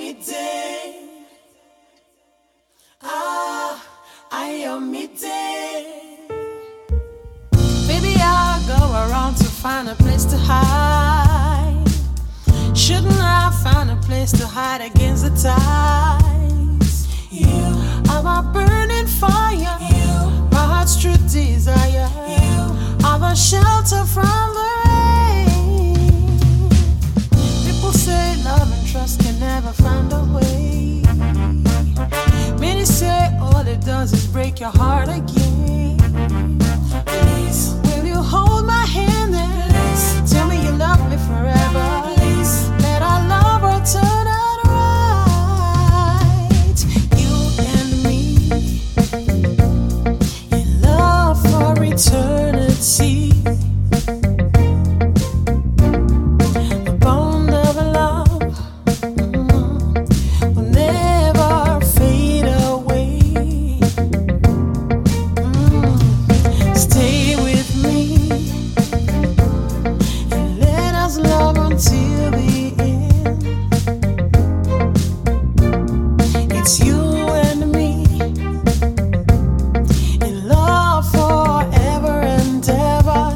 Ayomide. Ah, Ayomide. Baby, I go around to find a place to hide. Shouldn't I find a place to hide against the tides? You are my burning fire. You, my heart's true desire. You are the shelter from the rain. People say love and trust can never find a way. Many say all it does is break your heart again. Please, will you hold my hand then? Please, tell me you love me forever. Please, let our love turn out right. You and me in love for eternity. The bond of love will never fade away. Stay with me and let us love until the end. It's you and me in love forever and ever.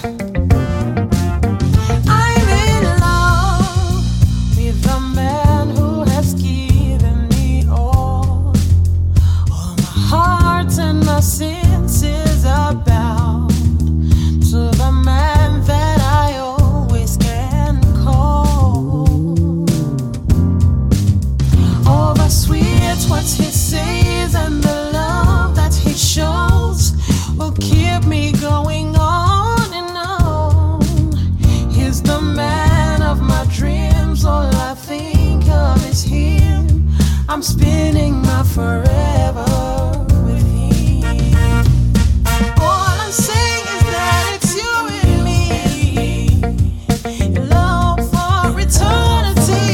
I'm in love with the man who has given me all my heart and my senses are bound to the man that I always can call. All the sweet what he says and the love that he shows will keep me going on and on. He's the man of my dreams. All I think of is him. I'm spending my forever with him. All I'm saying is that it's you and me in love for eternity.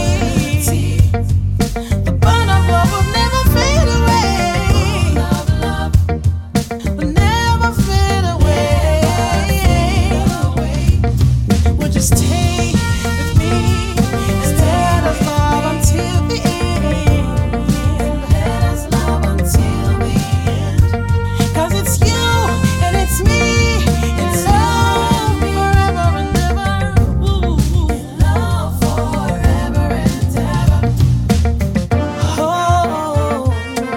The burn of love will never fade away. Will never fade away. Would you stay with me instead of love until the end? Let us love until the end. 'Cause it's you and it's me in love forever and ever. Ooh. In love forever and ever. Oh,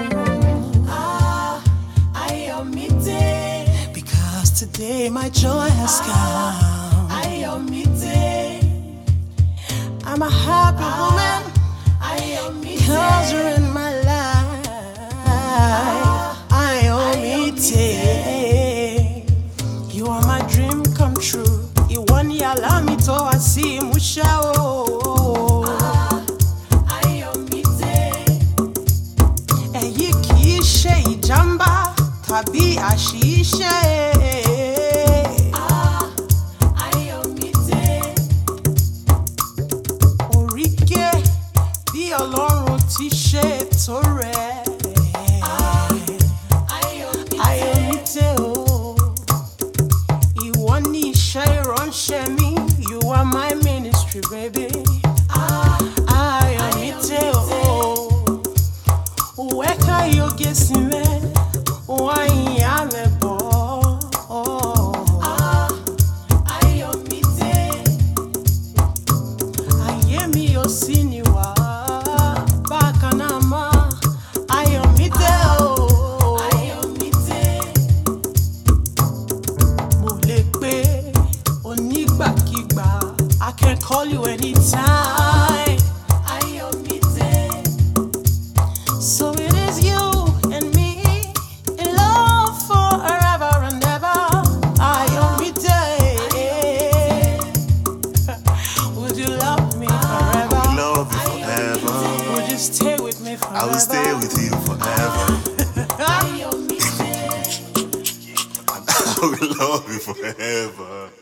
Ayomide. Because today my joy has come. Ayomide. I'm a happy woman. Ayomide. 'Cause you're in my life. Ayomide. You are my dream come true. Ìwọ ni àlá mi tó wá sí ìmúṣẹ o. Ayomide. Èyí kì í ṣe ìjàmbá tàbí àṣìṣe. Ayomide. Oríkè bí Ọlọ́run ti ṣe ètò rẹ̀. Ayomide o. Ìwọ ni iṣẹ́ ìránṣẹ́ mi. You are my ministry, baby. Ayomide o. Weka yoge sime, wine amebo. Ayomide. Ayemi osiniwa, bakanama. Ayomide o. Ayomide. Mo lè pè onígbàkígbà. I can call you anytime. Ayomide. So it is you and me in love forever and ever. Ayomide. Would you love me forever? I will love you forever. Would you stay with me forever? I will stay with you forever. Ayomide. I will love you forever.